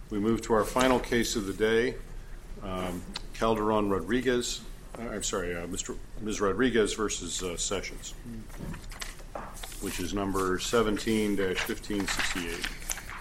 We move to our final case of the day, Calderon-Rodriguez. Ms. Rodriguez versus Sessions, which is number 17-1568.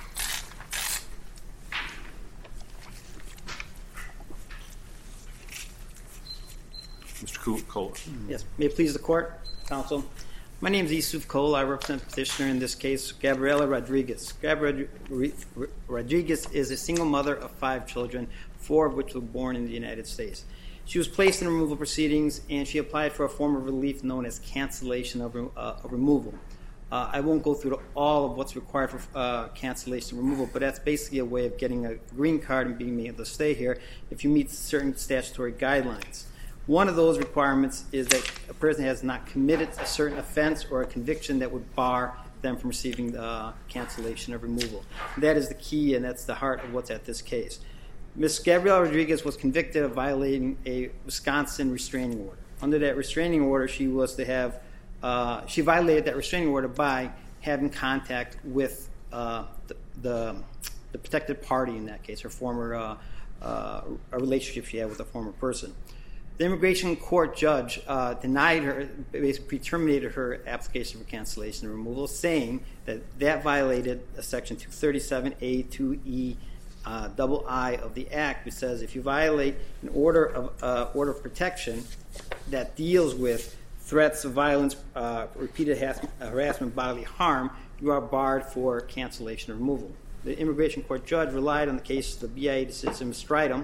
Mr. Kola. Yes, may it please the court, counsel. My name is Yusuf Kola. I represent the petitioner in this case, Gabriela Rodriguez. Gabriela Rodriguez is a single mother of 5 children, 4 of which were born in the United States. She was placed in removal proceedings, and she applied for a form of relief known as cancellation of removal. I won't go through all of what's required for cancellation of removal, but that's basically a way of getting a green card and being able to stay here if you meet certain statutory guidelines. One of those requirements is that a person has not committed a certain offense or a conviction that would bar them from receiving the cancellation of removal. That is the key, and that's the heart of what's at this case. Ms. Gabriela Rodriguez was convicted of violating a Wisconsin restraining order. Under that restraining order, she violated that restraining order by having contact with the protected party in that case, her former a relationship she had with a former person. The immigration court judge denied her, basically terminated her application for cancellation and removal, saying that violated Section 237A2E II of the Act, which says if you violate an order of protection that deals with threats of violence, repeated harassment, bodily harm, you are barred for cancellation or removal. The immigration court judge relied on the case of the BIA decision Stridum,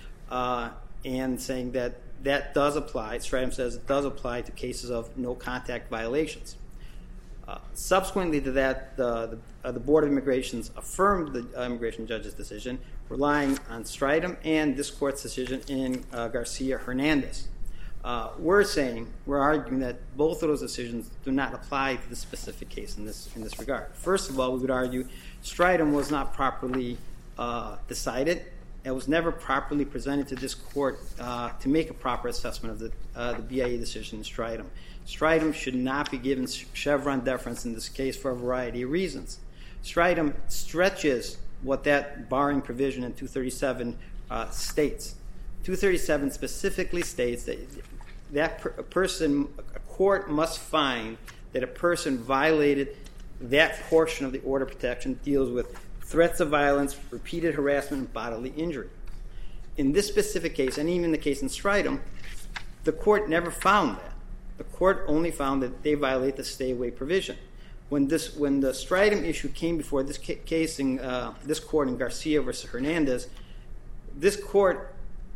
and saying that does apply. Stridum says it does apply to cases of no contact violations. Subsequently to that, the Board of Immigrations affirmed the immigration judge's decision, relying on Stridum and this court's decision in Garcia-Hernandez. We're arguing that both of those decisions do not apply to the specific case in this regard. First of all, we would argue Stridum was not properly decided. It was never properly presented to this court to make a proper assessment of the BIA decision in Stridum. Stridum should not be given Chevron deference in this case for a variety of reasons. Stridum stretches what that barring provision in 237 states. 237 specifically states that a court must find that a person violated that portion of the order of protection that deals with threats of violence, repeated harassment, and bodily injury. In this specific case, and even the case in Stridum, the court never found that. The court only found that they violate the stay-away provision. When the Stridum issue came before this case in this court in Garcia versus Hernandez, this court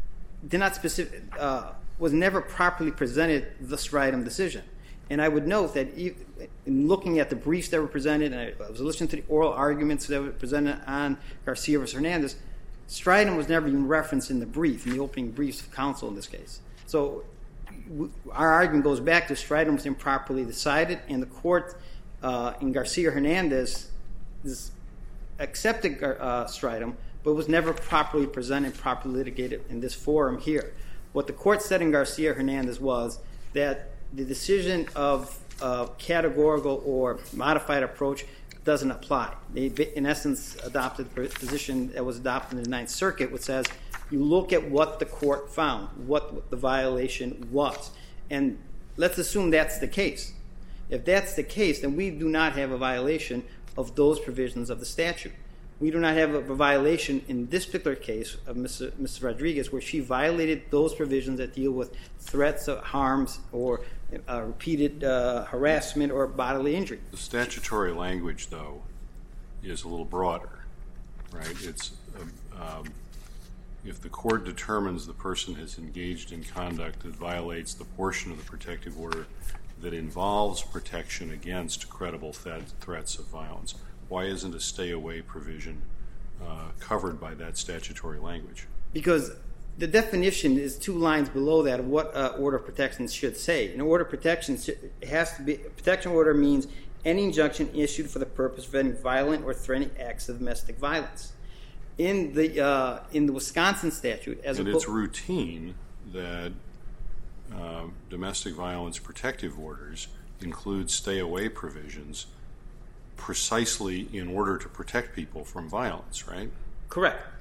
was never properly presented the Stridum decision. And I would note that in looking at the briefs that were presented, and I was listening to the oral arguments that were presented on Garcia versus Hernandez, Stridum was never even referenced in the opening briefs of counsel in this case. So our argument goes back to Stridum was improperly decided, and the court in Garcia-Hernandez accepted Stridum, but was never properly presented, properly litigated in this forum here. What the court said in Garcia-Hernandez was that the decision of categorical or modified approach doesn't apply. They, in essence, adopted the position that was adopted in the Ninth Circuit, which says you look at what the court found, what the violation was. And let's assume that's the case. If that's the case, then we do not have a violation of those provisions of the statute. We do not have a violation in this particular case of Ms. Rodriguez where she violated those provisions that deal with threats of harms or repeated harassment or bodily injury. The statutory language, though, is a little broader, right? It's if the court determines the person has engaged in conduct that violates the portion of the protective order that involves protection against credible threats of violence, why isn't a stay-away provision covered by that statutory language? Because the definition is 2 lines below that of what order of protection should say. An order of protection has to be, protection order means any injunction issued for the purpose of preventing violent or threatening acts of domestic violence. In the Wisconsin statute, it's routine that domestic violence protective orders include stay-away provisions precisely in order to protect people from violence, right? Correct.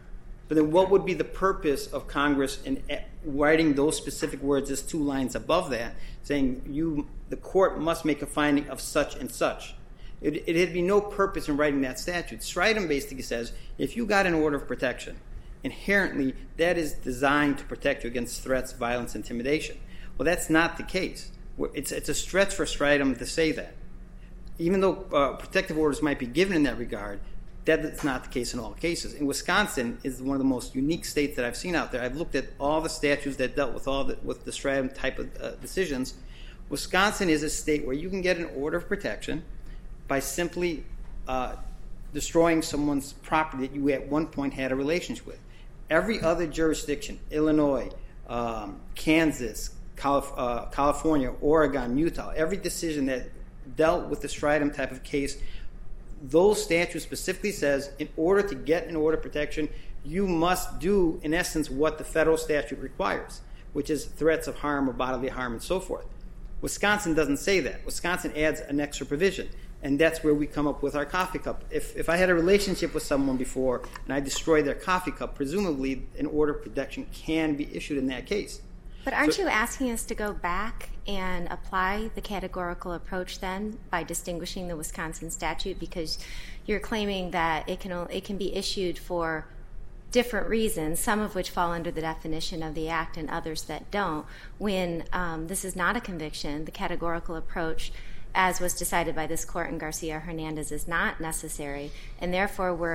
But then what would be the purpose of Congress in writing those specific words just 2 lines above that, saying the court must make a finding of such and such? It had be no purpose in writing that statute. Stridham basically says if you got an order of protection, inherently that is designed to protect you against threats, violence, intimidation. Well, that's not the case. It's a stretch for Stridham to say that. Even though protective orders might be given in that regard, that is not the case in all cases. And Wisconsin is one of the most unique states that I've seen out there. I've looked at all the statutes that dealt with the Stridham type of decisions. Wisconsin is a state where you can get an order of protection by simply destroying someone's property that you at one point had a relationship with. Every other jurisdiction, Illinois, Kansas, California, Oregon, Utah, every decision that dealt with the Stridham type of case, those statutes specifically says in order to get an order of protection, you must do, in essence, what the federal statute requires, which is threats of harm or bodily harm and so forth. Wisconsin doesn't say that. Wisconsin adds an extra provision, and that's where we come up with our coffee cup. If I had a relationship with someone before and I destroyed their coffee cup, presumably an order of protection can be issued in that case. But aren't you asking us to go back and apply the categorical approach then by distinguishing the Wisconsin statute, because you're claiming that it can be issued for different reasons, some of which fall under the definition of the Act and others that don't, when this is not a conviction? The categorical approach, as was decided by this court in Garcia-Hernandez, is not necessary, and therefore we're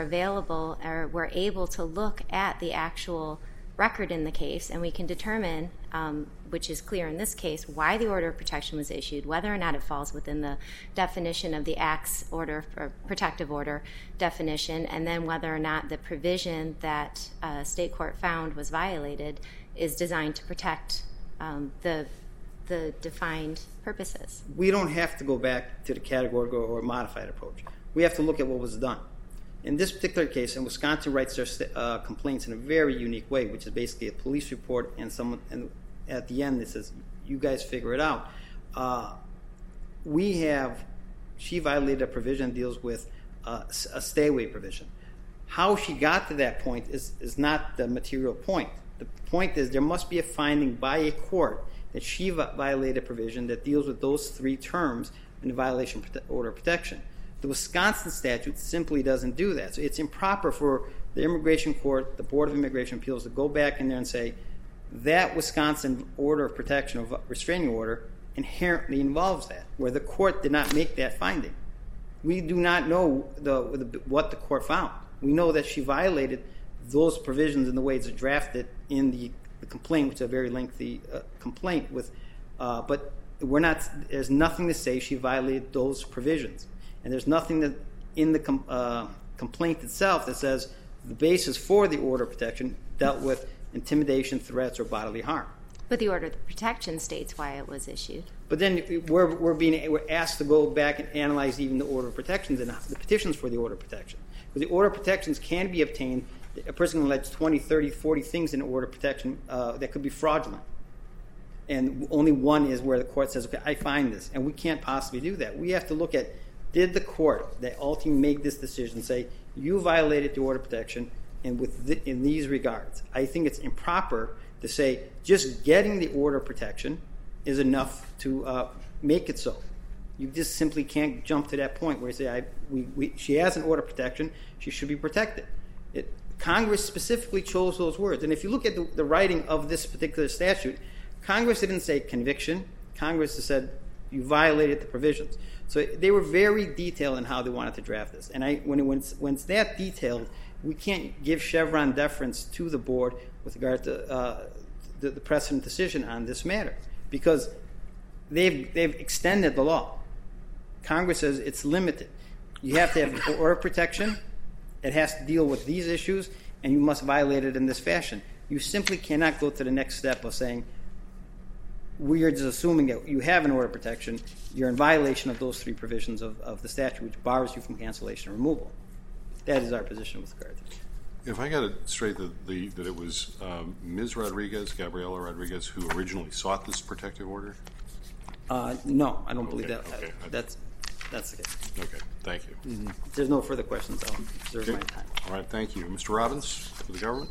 able to look at the actual record in the case, and we can determine, which is clear in this case, why the order of protection was issued, whether or not it falls within the definition of the Act's order or protective order definition, and then whether or not the provision that state court found was violated is designed to protect the defined purposes. We don't have to go back to the categorical or modified approach. We have to look at what was done. In this particular case, and Wisconsin writes their complaints in a very unique way, which is basically a police report and at the end it says, you guys figure it out. She violated a provision that deals with a stay-away provision. How she got to that point is not the material point. The point is there must be a finding by a court that she violated a provision that deals with those 3 terms in the violation order of protection. The Wisconsin statute simply doesn't do that. So it's improper for the immigration court, the Board of Immigration Appeals, to go back in there and say that Wisconsin order of protection or restraining order inherently involves that, where the court did not make that finding. We do not know what the court found. We know that she violated those provisions in the way it's drafted in the complaint, which is a very lengthy complaint, but there's nothing to say she violated those provisions. And there's nothing that in the complaint itself that says the basis for the order of protection dealt with intimidation, threats, or bodily harm. But the order of protection states why it was issued. But then we're asked to go back and analyze even the order of protections and the petitions for the order of protection. Because the order of protections can be obtained. A person can allege 20, 30, 40 things in order of protection that could be fraudulent. And only one is where the court says, okay, I find this. And we can't possibly do that. We have to look at, did the court that ultimately make this decision say, you violated the order of protection in these regards? I think it's improper to say just getting the order of protection is enough to make it so. You just simply can't jump to that point where you say, she has an order of protection, she should be protected. Congress specifically chose those words. And if you look at the writing of this particular statute, Congress didn't say conviction. Congress said you violated the provisions. So they were very detailed in how they wanted to draft this. And when it's that detailed, we can't give Chevron deference to the board with regard to the precedent decision on this matter, because they've extended the law. Congress says it's limited. You have to have order of protection. It has to deal with these issues, and you must violate it in this fashion. You simply cannot go to the next step of saying, we are just assuming that you have an order of protection, you're in violation of those 3 provisions of the statute, which bars you from cancellation or removal. That is our position with regard to this. If I got it straight that it was Ms. Rodriguez, Gabriela Rodriguez, who originally sought this protective order? No, I don't believe that. Okay. That's the case. Okay, thank you. If there's no further questions, I'll reserve my time. All right, thank you. Mr. Robbins? For the government?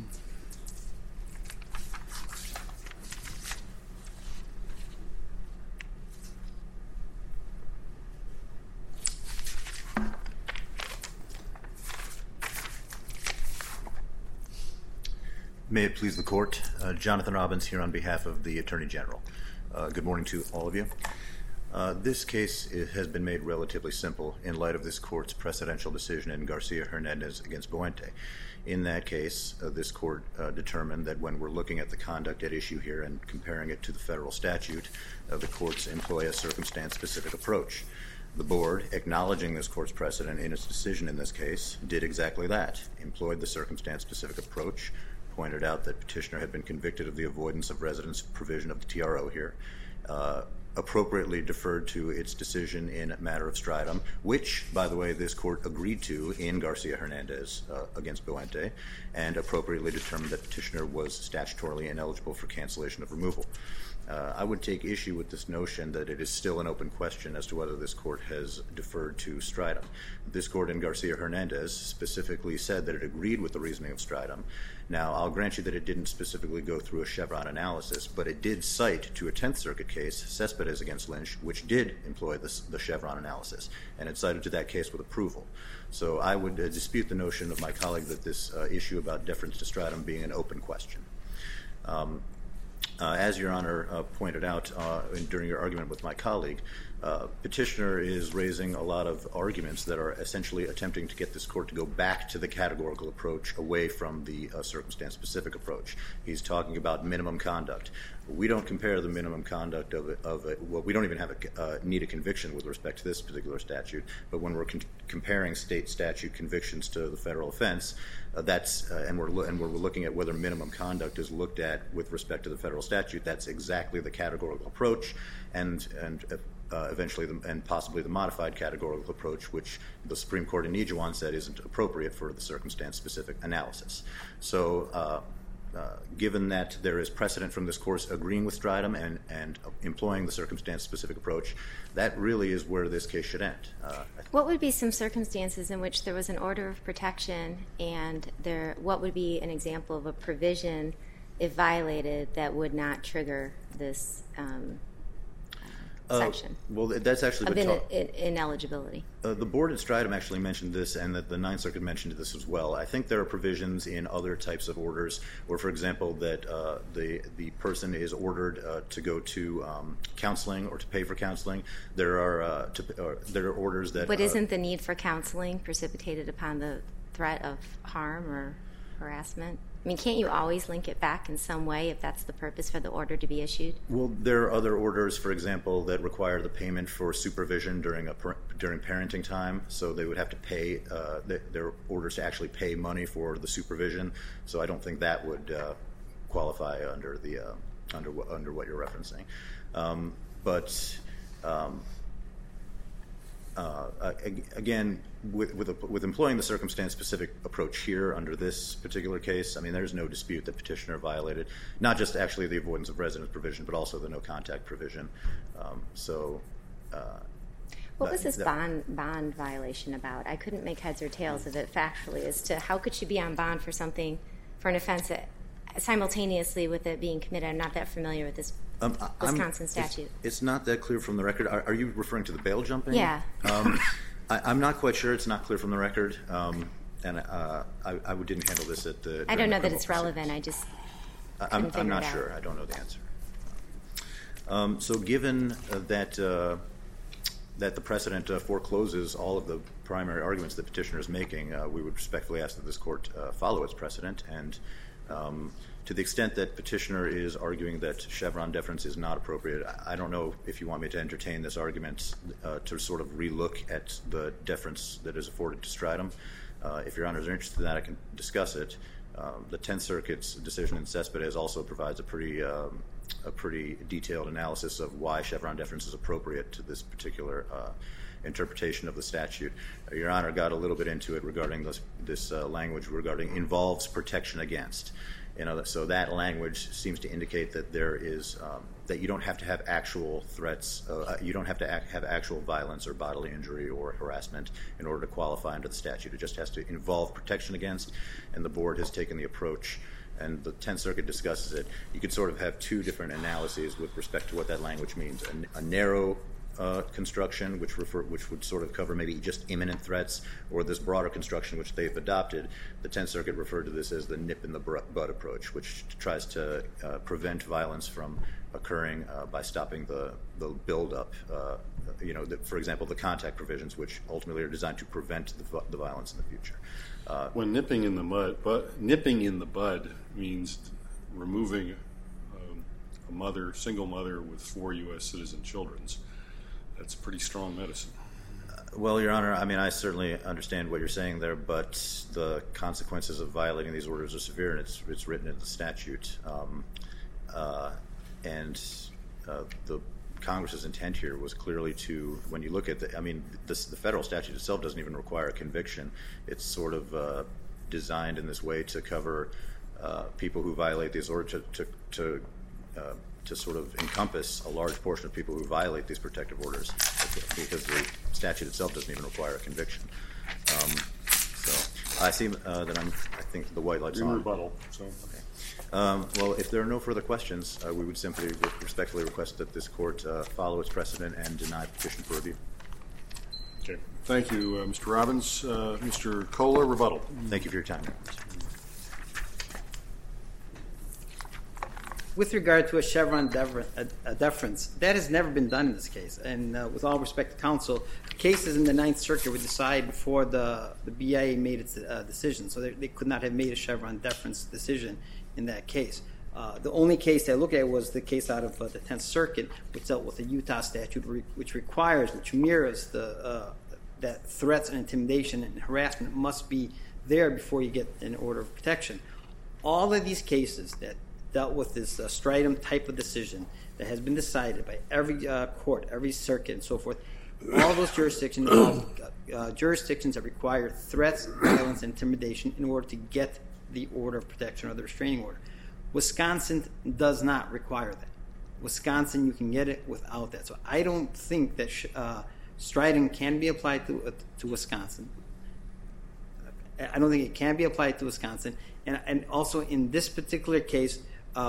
May it please the Court. Jonathan Robbins here on behalf of the Attorney General. Good morning to all of you. This case has been made relatively simple in light of this Court's precedential decision in Garcia-Hernandez against Boente. In that case, this Court determined that when we're looking at the conduct at issue here and comparing it to the federal statute, the courts employ a circumstance-specific approach. The Board, acknowledging this Court's precedent in its decision in this case, did exactly that, employed the circumstance-specific approach, pointed out that petitioner had been convicted of the avoidance of residence provision of the TRO here, appropriately deferred to its decision in a matter of stridum, which, by the way, this Court agreed to in Garcia-Hernandez against Boente, and appropriately determined that petitioner was statutorily ineligible for cancellation of removal. I would take issue with this notion that it is still an open question as to whether this Court has deferred to stridum. This Court in Garcia-Hernandez specifically said that it agreed with the reasoning of stridum. Now, I'll grant you that it didn't specifically go through a Chevron analysis, but it did cite to a Tenth Circuit case, Cespedes against Lynch, which did employ the Chevron analysis, and it cited to that case with approval. So I would dispute the notion of my colleague that this issue about deference to stridum being an open question. As Your Honor pointed out during your argument with my colleague, petitioner is raising a lot of arguments that are essentially attempting to get this Court to go back to the categorical approach away from the circumstance-specific approach. He's talking about minimum conduct. We don't compare the minimum conduct well, we don't even have need a conviction with respect to this particular statute, but when we're comparing state statute convictions to the federal offense, and we're looking at whether minimum conduct is looked at with respect to the federal statute, that's exactly the categorical approach, and eventually and possibly the modified categorical approach, which the Supreme Court in Nijuan said isn't appropriate for the circumstance-specific analysis. So given that there is precedent from this course agreeing with stridum and employing the circumstance-specific approach, that really is where this case should end. What would be some circumstances in which there was an order of protection, and what would be an example of a provision, if violated, that would not trigger this section? Well, that's actually ineligibility. The Board at stridum actually mentioned this, and that the Ninth Circuit mentioned this as well. I think there are provisions in other types of orders where, for example, that the person is ordered to go to counseling or to pay for counseling. There are orders that. But isn't the need for counseling precipitated upon the threat of harm or harassment? I mean, can't you always link it back in some way if that's the purpose for the order to be issued? Well, there are other orders, for example, that require the payment for supervision during parenting time. So they would have to pay. There are orders to actually pay money for the supervision. So I don't think that would qualify under what you're referencing. Again, with employing the circumstance-specific approach here under this particular case, I mean, there's no dispute that petitioner violated not just actually the avoidance of residence provision, but also the no-contact provision. What was this bond violation about? I couldn't make heads or tails of it factually as to how could she be on bond for something, for an offense that, simultaneously with it being committed. I'm not that familiar with this Wisconsin statute. It's not that clear from the record. Are you referring to the bail jumping? Yeah. I'm not quite sure. It's not clear from the record. And I didn't handle this at the. I don't know that it's relevant. I just. I'm not sure. I don't know the answer. So given that the precedent forecloses all of the primary arguments that petitioner is making, we would respectfully ask that this court follow its precedent. And to the extent that petitioner is arguing that Chevron deference is not appropriate, I don't know if you want me to entertain this argument to sort of relook at the deference that is afforded to stridum. If Your Honors are interested in that, I can discuss it. The Tenth Circuit's decision in Cespedes also provides a pretty detailed analysis of why Chevron deference is appropriate to this particular interpretation of the statute. Your Honor got a little bit into it regarding this language regarding involves protection against. So that language seems to indicate that there is that you don't have to have actual threats, you don't have to have actual violence or bodily injury or harassment in order to qualify under the statute. It just has to involve protection against, and the board has taken the approach, and the Tenth Circuit discusses it. You could sort of have two different analyses with respect to what that language means. A narrow construction, which would sort of cover maybe just imminent threats, or this broader construction which they've adopted. The Tenth Circuit referred to this as the nip in the bud approach, which tries to prevent violence from occurring by stopping the buildup. For example, the contact provisions, which ultimately are designed to prevent the violence in the future. When nipping in the bud means removing a single mother with 4 U.S. citizen children. That's pretty strong medicine. Well, Your Honor, I mean, I certainly understand what you're saying there, but the consequences of violating these orders are severe, and it's written in the statute. The Congress's intent here was clearly to, when you look at the federal statute itself doesn't even require a conviction. It's sort of designed in this way to cover people who violate these orders, to sort of encompass a large portion of people who violate these protective orders, because the statute itself doesn't even require a conviction. So I see that I think the white light's on. Rebuttal. So. Okay. Well, if there are no further questions, we would simply respectfully request that this court follow its precedent and deny petition for review. Okay. Thank you, Mr. Robbins. Mr. Kohler, rebuttal. Thank you for your time. With regard to a Chevron deference, that has never been done in this case. And with all respect to counsel, cases in the Ninth Circuit were decided before the BIA made its decision, so they could not have made a Chevron deference decision in that case. The only case I look at was the case out of the Tenth Circuit, which dealt with the Utah statute, which mirrors that threats and intimidation and harassment must be there before you get an order of protection. All of these cases that dealt with this stridum type of decision that has been decided by every court, every circuit, and so forth, all those jurisdictions that require threats, violence, and intimidation in order to get the order of protection or the restraining order. Wisconsin does not require that. Wisconsin, you can get it without that. So I don't think that stridum can be applied to Wisconsin. I don't think it can be applied to Wisconsin. And also in this particular case,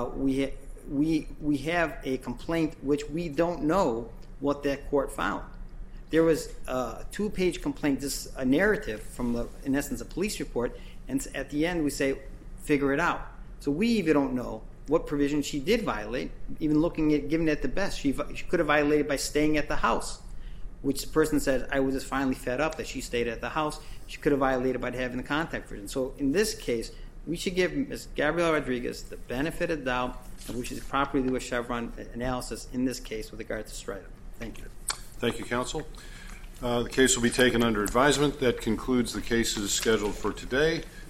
we have a complaint which we don't know what that court found. There was a 2-page complaint, just a narrative from, in essence, a police report, and at the end we say, figure it out. So we even don't know what provision she did violate, even looking at, giving it the best. She could have violated by staying at the house, which the person said, I was just finally fed up that she stayed at the house. She could have violated by having the contact provision. So in this case, we should give Ms. Gabriela Rodriguez the benefit of the doubt, and we should properly do a Chevron analysis in this case with regard to stridum. Thank you. Thank you, counsel. The case will be taken under advisement. That concludes the cases scheduled for today.